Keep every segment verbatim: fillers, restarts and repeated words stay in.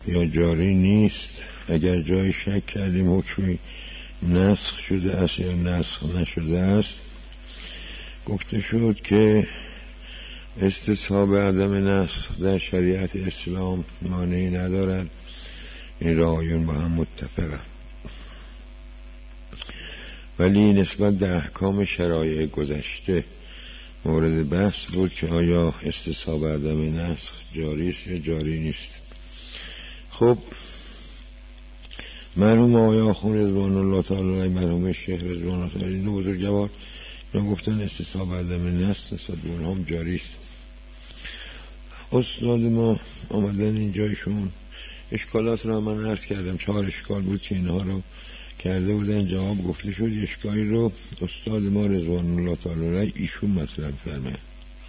یا جاری نیست. اگر جای شک کردیم حکمی نسخ شده است یا نسخ نشده است، گفته شد که استصحاب عدم نسخ در شریعت اسلام مانعی ندارد. این رایون با هم متفقند، ولی نسبت به احکام شرایع گذشته مورد بحث بود که آیا استصحاب عدم نسخ جاری است یا جاری نیست. خب مرحوم آقای آخوند رضوان الله تعالی علیه، مرحوم شیخ رضوان الله تعالی علیه، این بزرگوار اینا گفتن استصحاب عدم نسخ نسبت به اونها هم جاری است. استاد ما آمدن اینجایشون اشکالات رو من عرض کردم، چهار اشکال بود که اینها رو کرده بودن، جواب گفته شد. اشکالی رو استاد ما رضوان الله تعالی علیه ایشون مطرح فرمایند.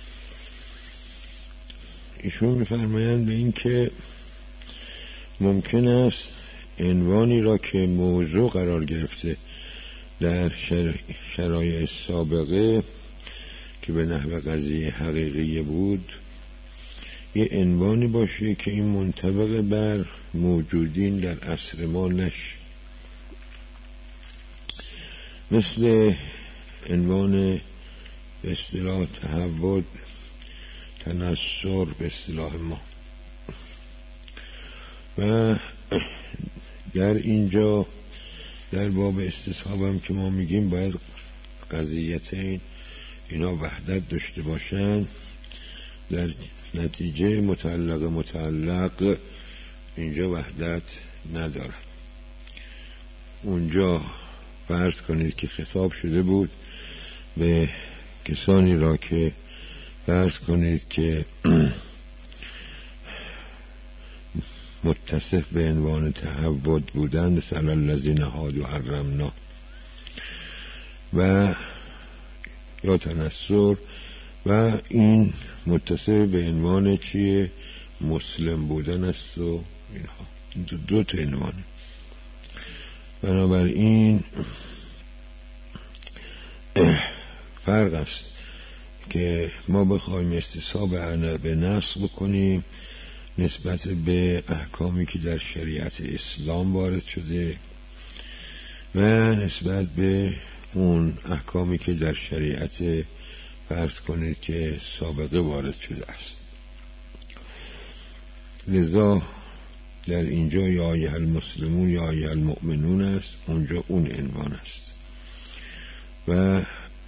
ایشون میفرمایند به این که ممکن است عنوانی را که موضوع قرار گرفته در شرایع سابقه که به نحو قضیه حقیقی بود، یه عنوانی باشه که این منطبق بر موجودین در عصر ما نشه، مثل عنوان به اصطلاح تحول، تنصر به اصطلاح ما. و در اینجا در باب استصحاب هم که ما میگیم باید قضیتین اینا وحدت داشته باشن، در نتیجه متعلق متعلق اینجا وحدت ندارد. اونجا فرض کنید که خطاب شده بود به کسانی را که فرض کنید که متصف به عنوان تعبد بودند، مثلا الذین هادوا حرمنا، و یا تنصر، و این متصف به عنوان چیه؟ مسلم بودن است و اینها دو, دو تا عنوانه. بنابراین فرق است که ما بخوایم استصحاب به نسخ بکنیم نسبت به احکامی که در شریعت اسلام وارد شده و نسبت به اون احکامی که در شریعت فرض کنید که سابقه وارد شده است. لذا در اینجا یا ایها المسلمون یا ایها المؤمنون است، اونجا اون عنوان است. و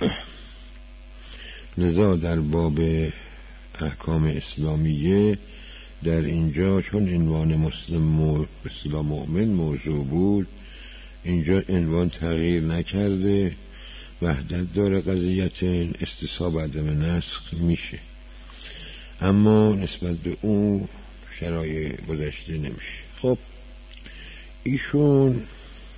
لذا در باب احکام اسلامیه در اینجا چون عنوان مسلم و اسلام مؤمن موضوع بود، اینجا عنوان تغییر نکرده، وحدت داره قضیت، استصحاب عدم نسخ میشه، اما نسبت به اون شرایع گذشته نمیشه. خب ایشون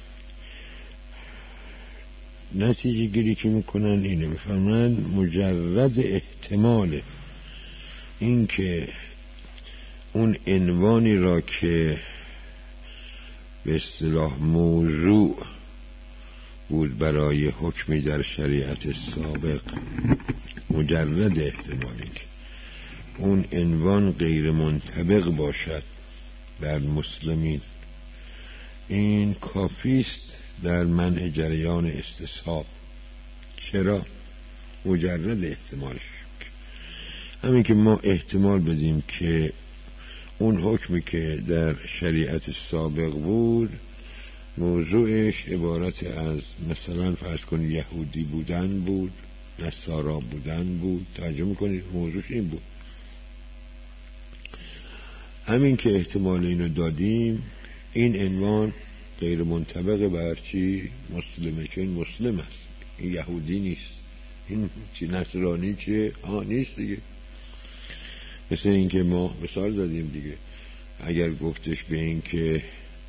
نتیجه گیری که میکنن اینه، میفهمن مجرد احتمال این که اون عنوانی را که به اصطلاح موضوع بود برای حکمی در شریعت سابق، مجرد احتمالی که اون عنوان غیر منطبق باشد بر مسلمین، این کافیست در منع جریان استصحاب. چرا؟ مجرد احتمالش، همین که ما احتمال بدیم که اون حکمی که در شریعت سابق بود موضوعش عبارت از مثلا فرض کنید یهودی بودن بود، نصارا بودن بود، توجه میکنید موضوعش این بود، همین که احتمال اینو دادیم این عنوان غیر منطبق بر چی؟ مسلمه، که این مسلم است، این یهودی نیست، این چی نصرانی چیه؟ آه نیست دیگه. مثل این که ما مثال دادیم دیگه، اگر گفتش به این که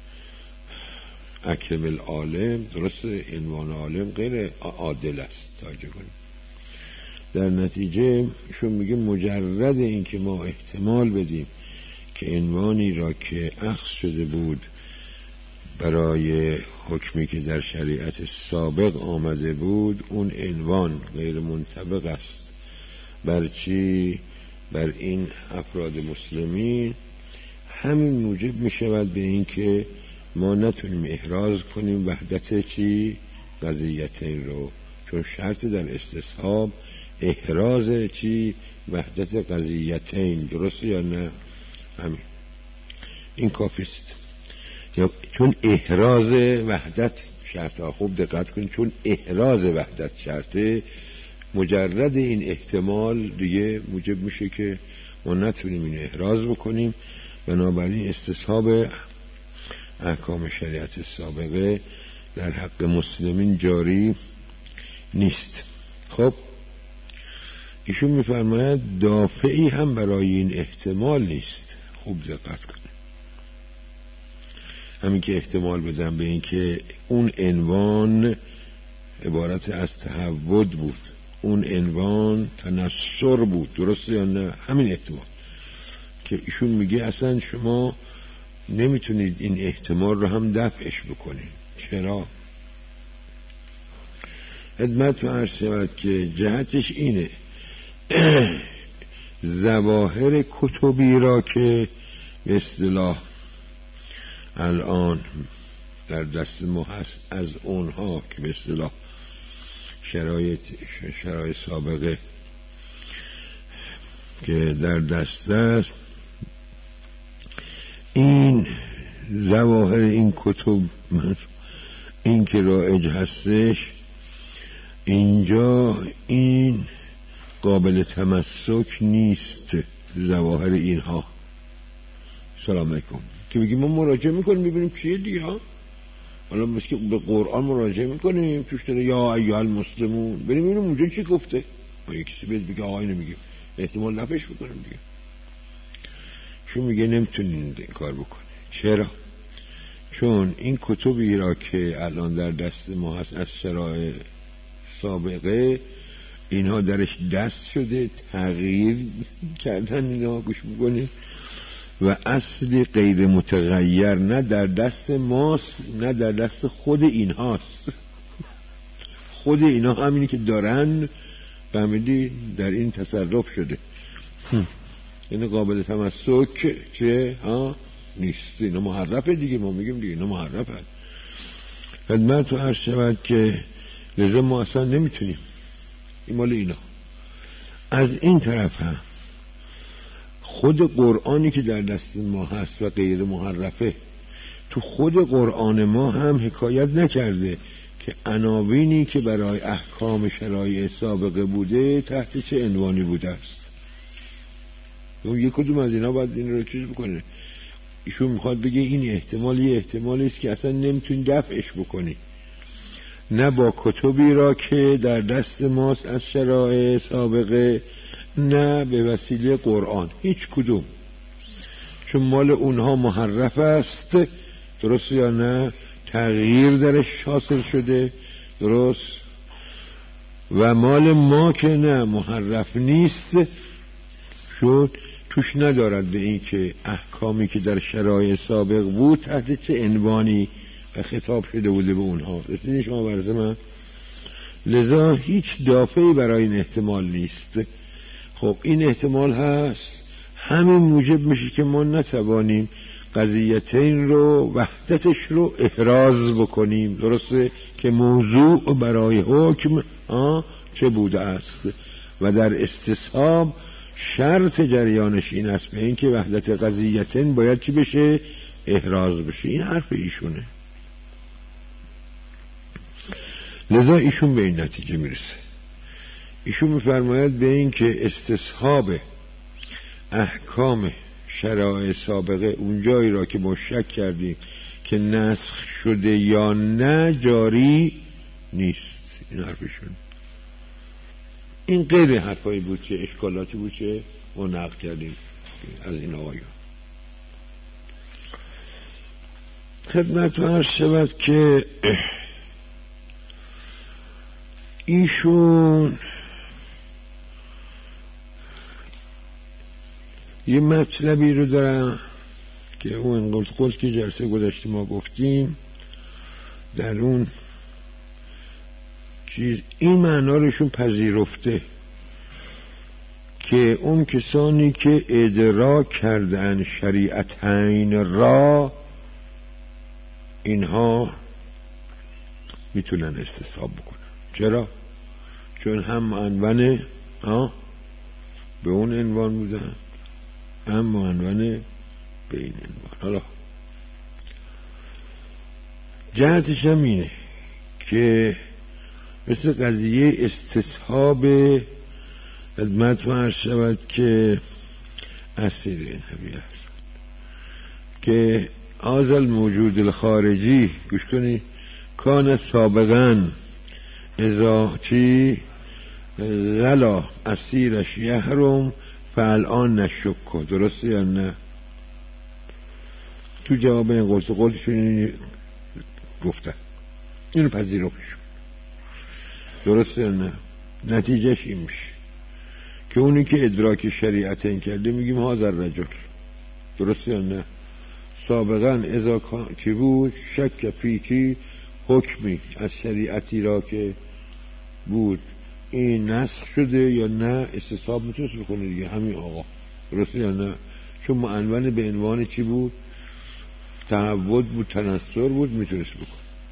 اکرم العالم، درست عنوان عالم غیر عادل است، توجه کنیم. در نتیجه شون میگه مجرد این که ما احتمال بدیم که عنوانی را که اخذ شده بود برای حکمی که در شریعت سابق آمده بود، اون عنوان غیر منطبق است بر چی؟ بر این افراد مسلمین، همین موجب می شود به این که ما نتونیم احراز کنیم وحدت چی؟ قضیتین رو، چون شرط در استصحاب احراز چی؟ وحدت قضیتین. درسته یا نه؟ همین این کافیست. چون احراز وحدت شرطه. خوب دقت کنید، چون احراز وحدت شرطه، مجرد این احتمال دیگه موجب میشه که ما نتونیم این احراز بکنیم. بنابراین استصحاب احکام شریعت سابقه در حق مسلمین جاری نیست. خب ایشون میفرماید دافعی هم برای این احتمال نیست. خوب دقت کنید، همین که احتمال بدم به این که اون عنوان عبارت از تهود بود، اون عنوان تنصر بود. درسته یا نه؟ همین احتمال که ایشون میگه اصلا شما نمیتونید این احتمال رو هم دفعش بکنید. چرا؟ خدمت عرض شود که جهتش اینه ظواهر کتبی را که به اصطلاح الان در دست ما هست، از اونها که به اصطلاح شرایط شرایط سابقه که در دست است، این ظواهر این کتب این که رایج هستش اینجا این قابل تمسک نیست. ظواهر اینها سلام علیکم که بگیم ما مراجعه میکنیم ببینیم چیه دیگه ها. حالا مثل که به قرآن مراجعه میکنیم توش داره یا ایها المسلمون، بریم ببینیم اونجا چی گفته. ما یکی بیاد بگه آقا اینو میگیم، احتمال نفش بکنیم دیگه. شو میگه نمیتونین این کار بکنه. چرا؟ چون این کتبی را که الان در دست ما هست از شرایع سابقه، اینها درش دست شده، تغییر کردن اینا، گوش بکنید، و اصلی غیر متغیر نه در دست ماست نه در دست خود اینهاست. خود اینا همینی که دارن فهمیدی در این تصرف شده، این قابل تمسک چه ها نیست. اینا محرفه دیگه، ما میگیم دیگه اینا محرفه. خدمت تو عرض شود که لذا ما اصلا نمیتونیم این مال اینا. از این طرف هم خود قرآنی که در دست ما هست و غیر محرفه، تو خود قرآن ما هم حکایت نکرده که عناوینی که برای احکام شرایع سابقه بوده تحت چه عنوانی بوده است. یک کدوم از اینا باید این رو چیز بکنه. ایشون میخواد بگه این احتمال یه احتمالی است که اصلا نمیتونی دفعش بکنی، نه با کتبی را که در دست ماست از شرایع سابقه، نه به وسیله قرآن، هیچ کدوم. چون مال اونها محرف است، درست یا نه؟ تغییر درش حاصل شده، درست؟ و مال ما که نه محرف نیست، شد توش ندارد به این که احکامی که در شرایع سابق بود تحت چه عنوانی و خطاب شده بوده به اونها. رسیدین شما برز من؟ لذا هیچ دافعی برای این احتمال نیست. خب این احتمال هست، همین موجب میشه که ما نتوانیم قضیتین رو وحدتش رو احراز بکنیم. درسته که موضوع برای حکم آه چه بوده است و در استصحاب شرط جریانش این است به این که وحدت قضیتین باید چی بشه؟ احراز بشه. این حرف ایشونه. لذا ایشون به این نتیجه میرسه. ایشون میفرماید به این که استصحاب احکام شرایع سابقه اونجایی را که ما شک کردیم که نسخ شده یا نه جاری نیست. این حرفشون. این غیر حرفایی بود که اشکالاتی بود که ما نقل کردیم از این آقایان. خدمت عرض شود که ایشون یه مطلبی رو دارن که اون قلت قلت که جلسه گذشته ما گفتیم، در اون چیز این معنا روشون پذیرفته که اون کسانی که ادراک کردن شریعتین را، اینها میتونن استصحاب بکنن. چرا؟ چون هم معنون به اون عنوان بودن، هم معنون به این عنوان. حالا جهتش هم اینه که مثل قضیه استصحاب خدمت عرض شود که اسیر نبی هست که آزل موجود الخارجی، گوش کنی، کان سابقا ازا چی غلا اسیرش یحرم فالان نشکو. درسته یا نه؟ تو جواب این قلت قلتشون گفتن، اینو پذیرفتشون. درسته یا نه؟ نتیجهش این میشه که اونی که ادراک شریعت این کرده میگیم هازر رجل. درسته یا نه؟ سابقا ازا که بود شک فیکی حکمی از شریعتی را که بود این نسخ شده یا نه، استصحاب میتونست بکنه دیگه، همین آقا. درسته یا نه؟ چون معنون به عنوان چی بود؟ تعود بود، تنصر بود، میتونست بکنه.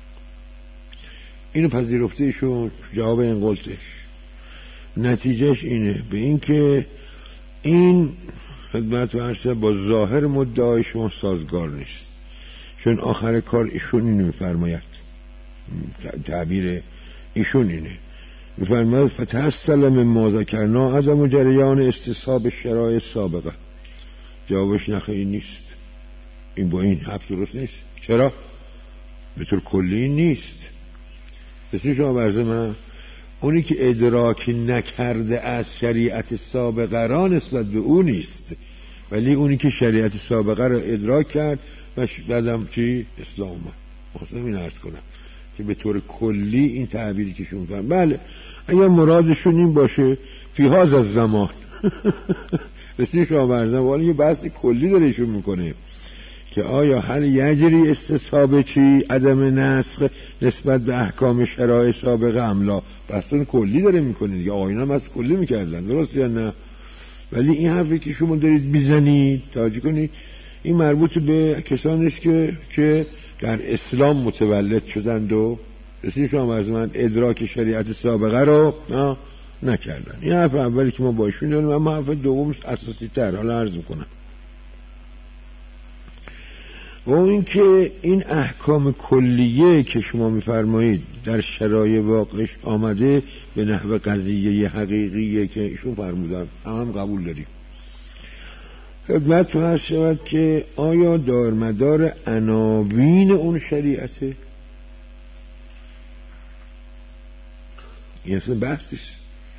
اینو پذیرفته ایشون جواب این قلتش. نتیجهش اینه به این که این خدمت و عرصه با ظاهر مدعای شما سازگار نیست، چون آخر کار ایشون اینو میفرماید، تعبیر ایشون اینه، میفرماید فتحصل من ما ذکرنا عدم جریان استصحاب شرایع سابقه. جوابش نخیر نیست، این با این حرف درست نیست. چرا؟ به طور کلی نیست. بسید شما برزه من اونی که ادراک نکرده از شریعت سابقه را نسبت به اون نیست، ولی اونی که شریعت سابقه را ادراک کرد و بعدم چی؟ اسلام اومد. محسنم این عرض کنم که به طور کلی این تعبیری که شما فرم، بله اگر مرادشون این باشه فی هاذا از زمان بسید شما برزه ولی یه بحث کلی داره ایشون میکنه که آیا هل یجری استصحاب چی عدم نسخ نسبت به احکام شرایع سابقه املا. بحثون کلی داره میکنه دیگه، آقایون هم از کلی میکردن. درست یا نه؟ ولی این حرفی که شما دارید میزنید توجه کنید این مربوط به کسانیست که که در اسلام متولد شدند و رسید شما از من ادراک شریعت سابقه رو نکردن. این حرف اولی که ما باشون داریم، اما حرف دومش اساسی تر. حالا عرض میکنم و این که این احکام کلیه که شما میفرمایید در شرایع واقعش آمده به نحو قضیه حقیقیه که ایشون فرمودن، هم هم قبول داریم. خدمت تو هست شود که آیا دارمدار عناوین اون شریعته؟ این اصلا بحثیست.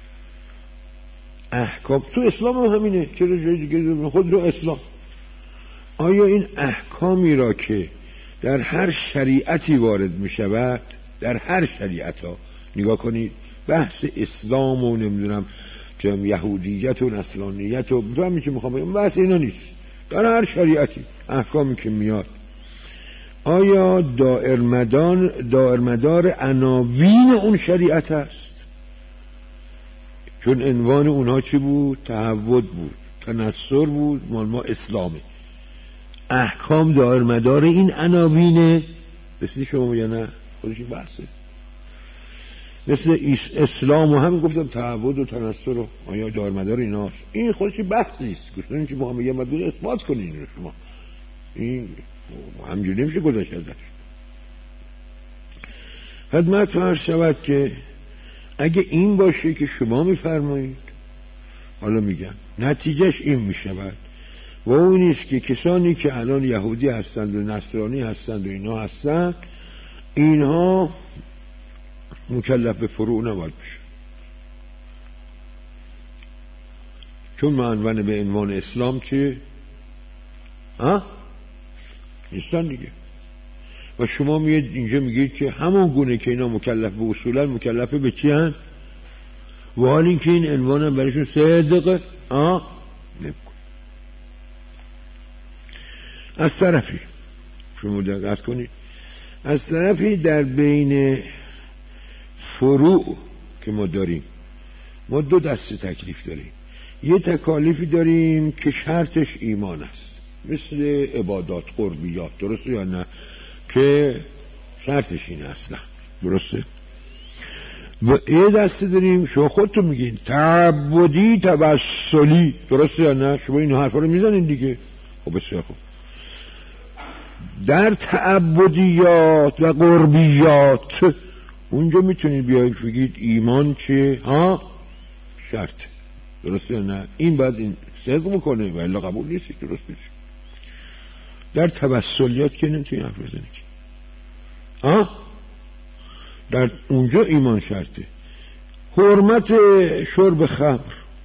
احکام تو اسلام هم همینه، چرا جای دیگه خود رو اسلام. آیا این احکامی را که در هر شریعتی وارد می شود، در هر شریعت ها نگاه کنید، بحث اسلام و نمیدونم که یهودیت و نصرانیت و بفهمی که میخوام بگم، بحث اینا نیست. در هر شریعتی احکامی که میاد آیا دائرمدار دائرمدار عناوین اون شریعت است؟ چون عنوان اونها چی بود؟ تعود بود، تنصر بود، مال ما اسلامه. احکام دائرمدار این عناوینه. رسید شما یا نه؟ خودش بحثه. مثل اسلام و همین گفتم تعود و تنصر و آیا دائرمدار ایناست، این خودش بحث نیست. گفتن که ما میگم باید اثبات کنین رو شما، این همجوری نمیشه گذاشت ازش. خدمت عرض شود که اگه این باشه که شما میفرمایید، حالا میگم نتیجهش این میشود و اون نیست که کسانی که الان یهودی هستند و نصرانی هستند و اینا هستند، اینها مکلف به فروع نباید بشه، چون معنون به عنوان اسلام چه؟ ها؟ نیستن دیگه. و شما میاد اینجا میگید که همون گونه که اینا مکلف به اصولا مکلف به چی هن؟ و حال این که این عنوان هم برایشون صدقه ها؟ نمیکن. از طرفی شما دقت کنید، از طرفی در بین فروع که ما داریم، ما دو دسته تکلیف داریم. یه تکالیفی داریم که شرطش ایمان است، مثل عبادات قربیات، درسته یا نه؟ که شرطش این اصلا، درسته؟ و یه دسته داریم شما خودتون میگین تعبدی توسلی، درسته یا نه؟ شما این حرفا رو میزنین دیگه. خب بسیار خوب. در تعبدیات و قربیات اونجا میتونید بیایید بگید ایمان چه؟ ها شرط، درسته یا نه؟ این باید این صدق میکنه و الا قبول نیست، درست نیست. در توسلیات که نمیتونید حرف بزنید ها، در اونجا ایمان شرطه. حرمت شرب خمر،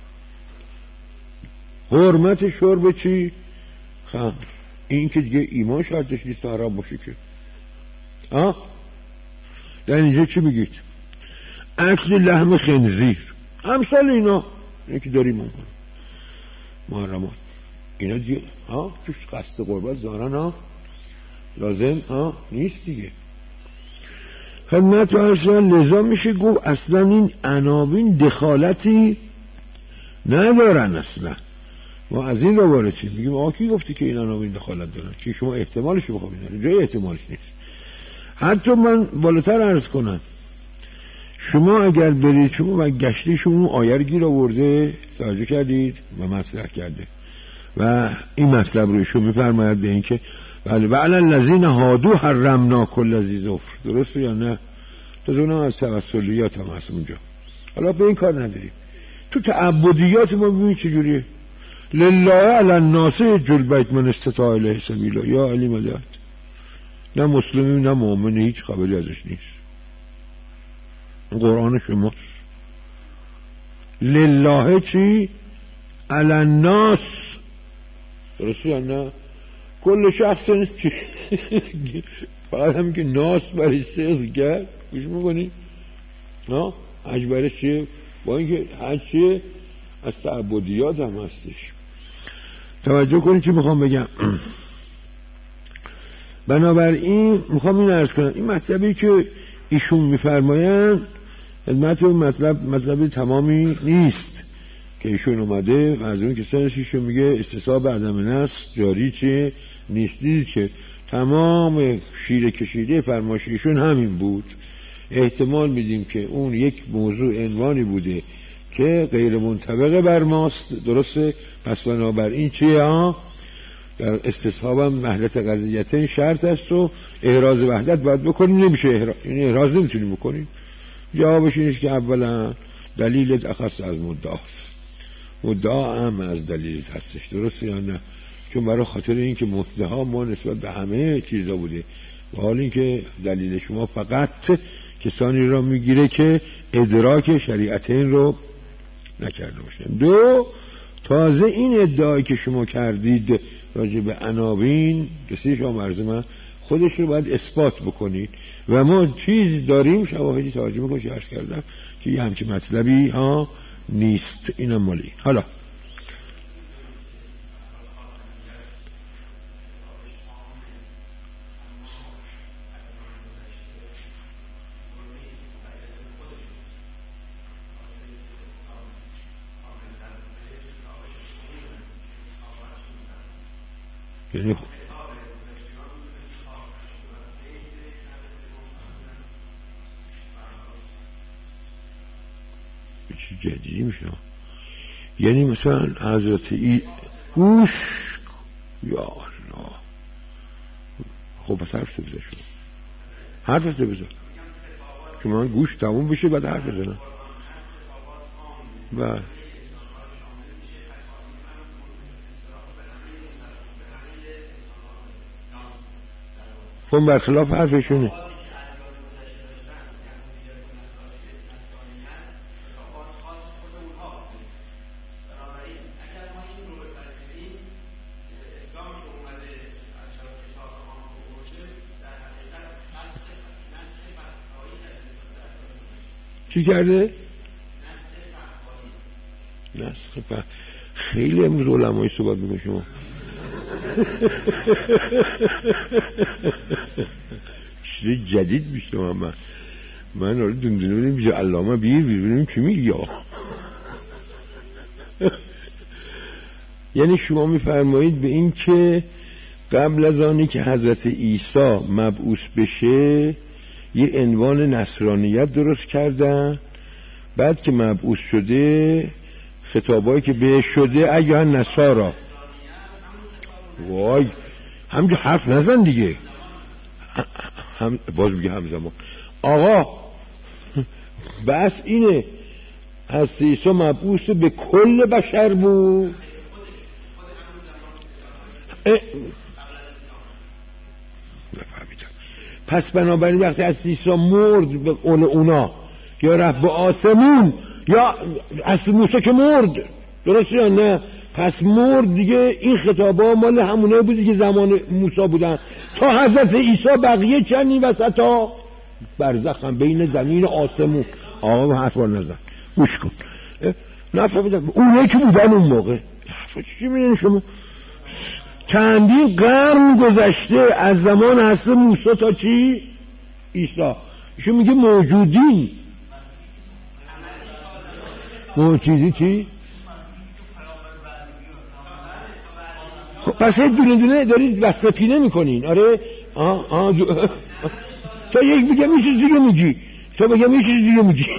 حرمت شرب چی؟ خمر. این که دیگه ایمان شرطش نیست حرام باشه که. ها در اینجا چی میگید؟ اکل لحم خنزیر، امثال اینا، اینه که داریم اون محرمات اینا دیگه ها توش قصد قربت زارن ها لازم ها نیست دیگه. خدمت و اصلا لذا میشه گفت اصلا این عناوین دخالتی ندارن. اصلا ما از این رو وارد شیم میگیم آقا کی گفتی که این عناوین دخالت دارن؟ که شما احتمالش رو بخوابین دارن، جای احتمالش نیست. حتی من بالاتر عرض کنم، شما اگر برید شما و گشتیشون آیه گیر آورده، توجه کردید و مطرح کرده و این مطلب رو ایشون میفرماید به این که بله وعلی الذین هادوا حرمنا کل ذی ظفر، درسته یا نه؟ تا اونم از توسلیات هم هست اونجا. حالا به این کار نداریم. تو تعبدیات ما ببینید چجوریه. لله علی الناس حج البیت من استطاع الیه سبیلا، یا علی مدد. نه مسلمی نه مؤمن هیچ خبری ازش نیست. قرآن شماست. لله چی؟ علی الناس، درسته یا نه؟ کل شخص نیست چی؟ فقط هم که ناس برای سیز کرد گوش میکنی؟ ها؟ حج برای چیه؟ با اینکه حج چیه؟ از تعبدیات هم هستش. توجه کنید چی میخوام بگم. بنابراین میخوام این عرض کنم این مطلبی که ایشون میفرمایند خدمت اون مطلب مطلب تمامی نیست که ایشون اومده و از اون کسانش ایشون میگه استصحاب عدم نص جاری چه نیستید که تمام شیره کشیده فرمایش ایشون همین بود. احتمال میدیم که اون یک موضوع عنوانی بوده که غیر منطبق بر ماست، درسته؟ پس بنابراین چیه ها؟ در استصحاب هم وحدت قضیتین شرط است و احراز وحدت باید بکنیم، نمیشه احراز، یعنی احراز نمیتونیم بکنیم. جوابش اینه که اولا دلیلت اخص از مدعاست، مدعا هم از دلیلت هستش، درسته یا نه؟ چون برای خاطر این که مدعا ما نسبت به همه چیزا بوده و حال این که دلیل شما فقط کسانی را میگیره که ادراک شریعتین رو نکرده باشن. دو، تازه این ادعایی که شما کردید راجع به عناوین رسیده شما مرز من خودش رو باید اثبات بکنید و ما چیز داریم شواهدی توجه میکنم که عرض کردم که یه همچین مطلبی ها نیست. اینم مالی. حالا یعنی چی جدیدی میشه؟ یعنی مثلا حضرت ای گوش یا الله. خب پس حرف سه بزن شد، حرف سه بزن که من گوش تموم بشه بعد حرف بزنم. و خب برخلاف حرفشونه. چی کرده؟ نسخ فتوایی. خیلی امروز علمای صحبت میگه شما. چیز جدید میشه من من آره دندونه بودیم بیشه علامه بیر بیر ببینیم چی میگی. یعنی شما میفرمایید به این که قبل از آنی که حضرت عیسی مبعوث بشه یه عنوان نصرانیت درست کردن، بعد که مبعوث شده خطابایی که به شده ایها نصارا. وای همجا حرف نزن دیگه، هم باز میگه همزمان آقا بس اینه حضرت عیسی مبعوث به کل بشر بود. پس بنابراین وقتی حضرت عیسی مرد به قول اونا یا رفت به آسمون یا حضرت موسی که مرد، درست یا نه؟ پس مرد دیگه. این خطابا مال همونه بودی که زمان موسی بودن تا حضرت عیسی بقیه چند این وسط ها برزخ هم بین زمین و آسمون. آقا حرف رو نزن، گوش کن. نفهمیدم اونه که بودن اون موقع. چی میدونی شما؟ چندین قرن گذشته از زمان حضرت موسی تا چی؟ عیسی. ایشون میگه موجودین. موجودی چی؟ خب پس هی دونه دونه دارید وصف پینه میکنین. آره آه آه جو... تا یک بگم یه چیز دیگه میگی، تا بگم یه چیز دیگه میگی.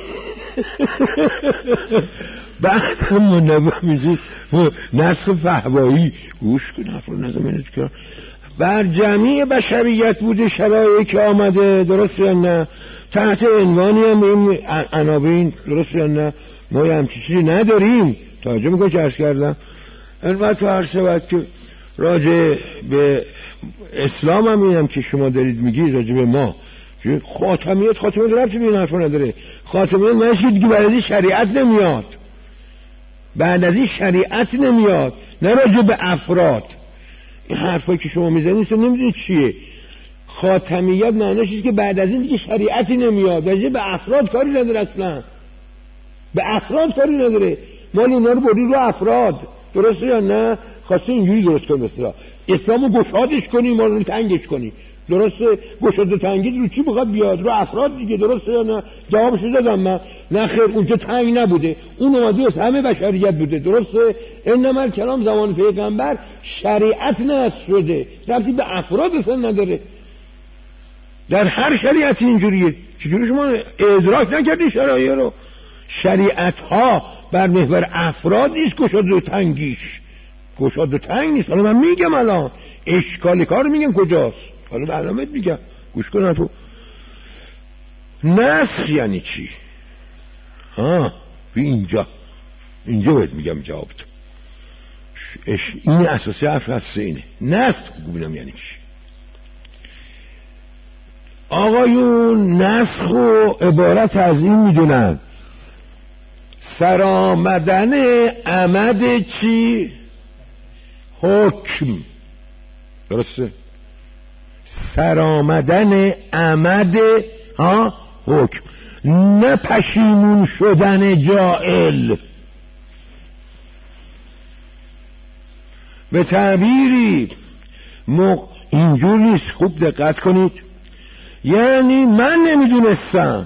بعد هم منبه میگی نسخ فهوایی. گوش کن حرف رو نزمینید که بر جمعی بشریت بوده شرایعی که آمده، درست یا نه؟ تحت عنوانی هم این عناوین، درست یا نه؟ ما یه همچی چیزی نداریم. توجه میکنم چه عرض کردم؟ اینقدر تو هر شود که راجع به اسلام هم اینم که شما دارید میگی راجع به ما خاتمیت خاتمیت ربطی به این حرفا نداره. خاتمیت معنیش که دیگه بعد از این شریعت نمیاد، بعد از این شریعت نمیاد، نه راجع به افراد. این حرفایی که شما میزنید نمیدونید چیه. خاتمیت معنیش اینه که بعد از این دیگه شریعتی نمیاد، راجع به افراد کاری نداره، اصلا به افراد کاری نداره. مال اینا رو بردی رو افراد، درسته یا نه؟ خواسته اینجوری درست کنی مثلا اسلامو گشادش کنی، ما رو تنگش کنی. درسته؟ گشاد و تنگی رو چی بخواد بیاد؟ رو افراد دیگه، درسته یا نه؟ جوابش رو دادم من. نه خیر، اونجا تنگ نبوده، اون اومده از همه بشریت بوده، درسته؟ انما کلام زمان پیغمبر شریعت نصب شده، ربطی به افراد اصلا نداره. در هر شریعتی اینجوریه. چجوری شما ادراک نکردی شرایع رو؟ شریعت ها بر محور افراد نیست گشاد و تنگیش، گشاد و تنگ نیست. حالا من میگم الان اشکال کار میگم کجاست، حالا به علامت میگم، گوش کن تو. نسخ یعنی چی؟ ها بی اینجا اینجا باید میگم جواب تو. این اساسی حرف هست. اینه نسخ ببینم یعنی چی. آقایون نسخ و عبارت از این میدونن سرآمدن عمد چی؟ حکم. درسته؟ سرآمدن عمد ها حکم، نه پشیمون شدن جائل. به تعبیری مق... اینجور نیست، خوب دقت کنید. یعنی من نمیدونستم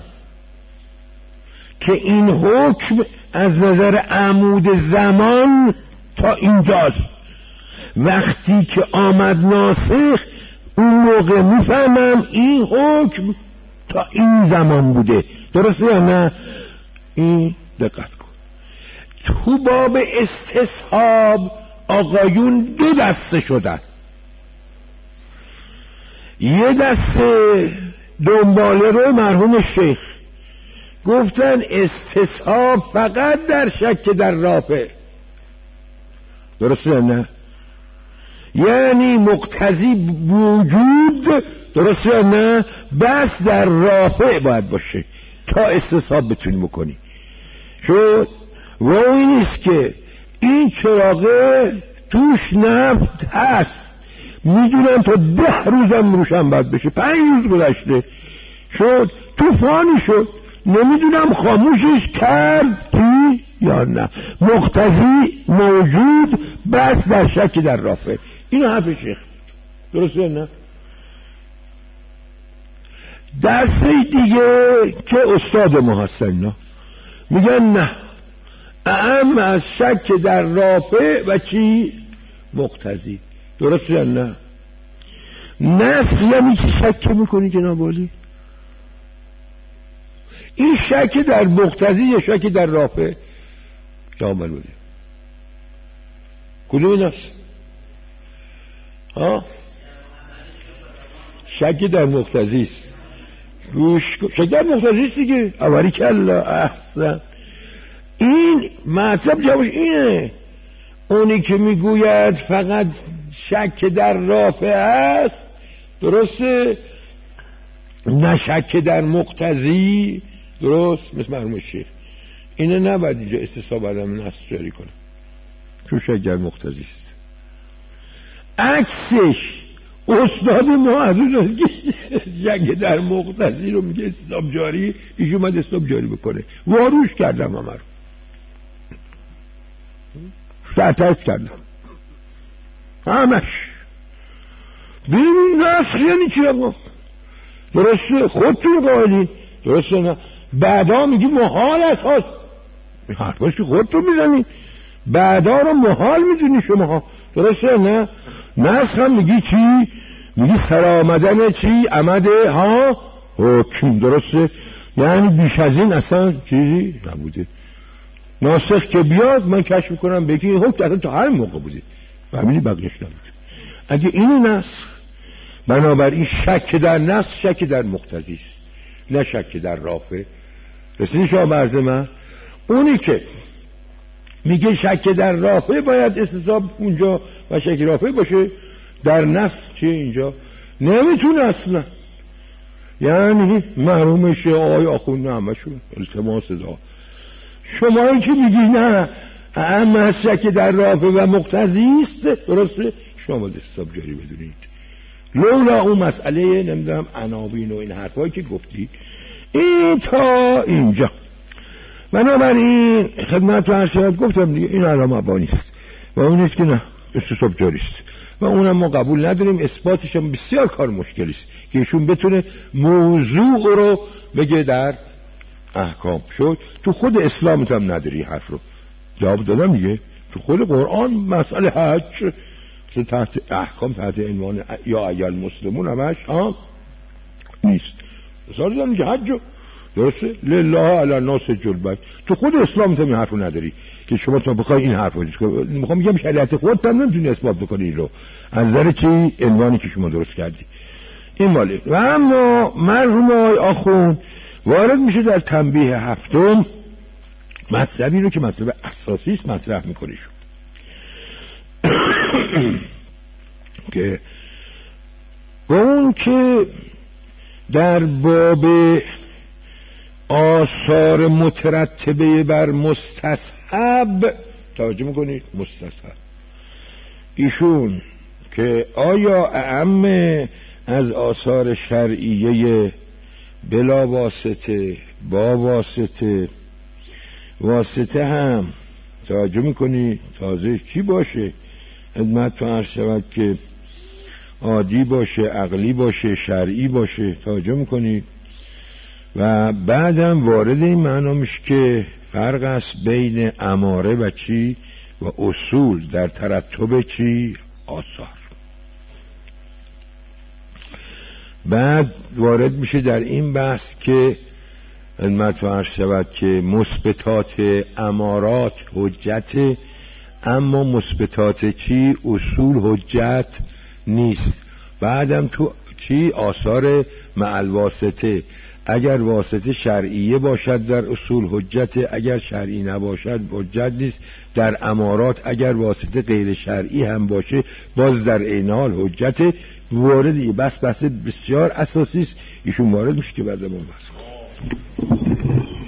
که این حکم از نظر عمود زمان تا اینجاست. وقتی که آمد ناسخ اون موقع میفهمم این حکم تا این زمان بوده، درسته یا نه؟ این دقت کن. تو باب استصحاب آقایون دو دسته شدن. یه دسته دنباله رو مرحوم شیخ گفتن استصحاب فقط در شک در رافع، درسته یا نه؟ یعنی مقتضی وجود، درسته یا نه؟ بس در رافع باید باشه تا استصحاب بتونی بکنی. شد وای نیست که این چراغه توش نفت هست، میدونم تا ده روزم روشن باید بشه، پنج روز گذشته شد طوفانی شد، نمیدونم خاموشش کرد کی یا نه. مقتضی موجود بس در شک در رافع. اینو حرف شیخ، درسته یا نه؟ دسته دیگه که استاد ما هستن اینا میگن نه، اهم از شک در رافع و چی؟ مقتضی. درست یا نه؟ نسخ یعنی چی شک میکنی جناب عالی؟ این شک در مقتضی یا شک در رافع؟ جواب بده. کدوم نسخ؟ ها؟ شک در مقتضی است. گوش کن. شک در مقتضی است دیگه. اولی کلا احسن. این مطلب جوابش اینه. اونی که میگوید فقط شک در رافع است، درسته؟ نه شک در مقتضی، درست؟ مثل مرحوم شیخ اینه نباید اینجا استصحاب عدم نص جاری کنه، چون شک در مقتضی است. عکسش استاد ما از اون که شک در مقتضی رو میگه استصحاب جاری، ایشون اومد استصحاب جاری بکنه. واروش کردم همه رو، سرترس کردم همش. ببین نسخ یعنی چی آقا؟ درسته؟ خودتون قائلین، درسته نه؟ بعدا میگی محال اساس، این حرفاش که خودتون میزنی، بعدا رو محال میدونی شما، درسته نه؟ نسخ هم میگی چی؟ میگی سرآمدن چی؟ عمده ها حکم، درسته؟ یعنی بیش از این اصلا چیزی نبوده. ناسخ که بیاد من کشف میکنم بگی این حکم اصلا تا هر موقع بوده و همینی بقیش نبوده. اگه اینو نسخ، بنابراین شک در نسخ شک در مقتضی است، نه شک در رافع. رسیدی شما برز من؟ اونی که میگه شک در رافع باید استصحاب اونجا و شک رافع باشه، در نسخ چیه اینجا؟ نمیتونه اصلا. یعنی محرومش آقای آخوند همشون التماس دا. شما این که میگی نه اما شک در رافع و مقتضی است، درسته؟ شما باید استصحاب جاری بدونید. لولا اون مسئله نمیدونم عناوین و این حرفایی که گفتی. این تا اینجا. بنابراین خدمت و عرض گفتم دیگه این علامه مبانی است و اون نیست که نه استصحاب جاری است و اونم ما قبول نداریم. اثباتش هم بسیار کار مشکلی است که ایشون بتونه موضوع رو بگه در احکام. شد تو خود اسلامت هم نداری حرف رو جواب دادم دیگه. تو خود قرآن مسئله حج تحت احکام تحت عنوان یا ایال مسلمون همش ها نیست. مثال دارم که حج درسته لله علی الناس حج البیت. تو خود اسلام هم این حرف رو نداری که شما تا بخوای این حرف رو میخوام میگم شریعت خودت هم نمیتونی اثبات بکنی این رو از نظر چی عنوانی که شما درست کردی. این مالی. و اما مرحوم آقای آخوند وارد میشه در تنبیه هفتم، مطلبی رو که مطلب اساسی است مطرح میکنه شو که با اون که در باب آثار مترتبه بر مستصحب توجه میکنید. مستصحب ایشون که آیا اعم از آثار شرعیه بلا واسطه با واسطه واسطه هم توجه میکنی تازه چی باشه؟ خدمت تو عرض شود که عادی باشه، عقلی باشه، شرعی باشه. توجه میکنی و بعدم وارد این معنا میشه که فرق است بین اماره و چی و اصول در ترتب چی آثار. بعد وارد میشه در این بحث که خدمت عرض شود که مثبتات امارات حجت، اما مثبتات چی اصول حجت نیست. بعدم تو چی آثار مع الواسطه، اگر واسطه شرعیه باشد در اصول حجت، اگر شرعی نباشد حجت نیست. در امارات اگر واسطه غیر شرعی هم باشه باز در عین حال حجت. وارد بس بحث بسیار اساسی است ایشون وارد میشه که بعد ما بحث کنیم.